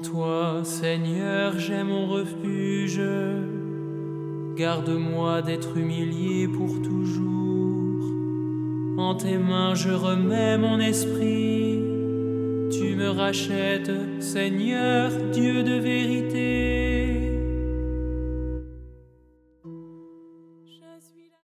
toi, Seigneur, j'ai mon refuge. Garde-moi d'être humilié pour toujours. En tes mains je remets mon esprit. Tu me rachètes, Seigneur, Dieu de vérité.